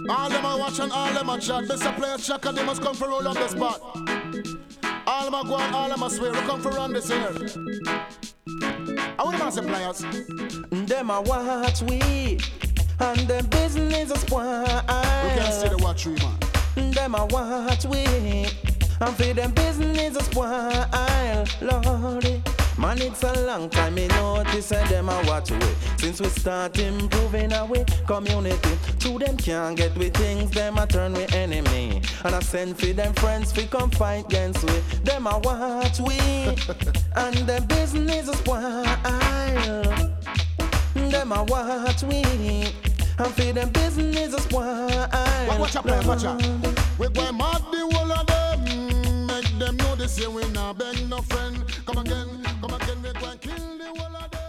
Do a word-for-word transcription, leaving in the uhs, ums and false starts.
All them a watch and all them a chat. Best a play a check and they must come for roll up the spot. All them a go and all them a swear. We come for run this here. I want to say players. Them a watch we, and them business a spoil. We can't see the watch we, man. Them a watch we, and for them business a spoil. Lordy, man, it's a long time me notice and them a watch we. Since we start improving our community, to them can't get with things, them a turn we enemy. And I send for them friends fi come fight against we. Them a watch we, and them business a spoil. Them a watch we, and for them business a spoil. Watch out, play, watch out. We go mad the whole of them. Make them know this year we not beg no friend. Come again, come again, we go and kill the whole of them.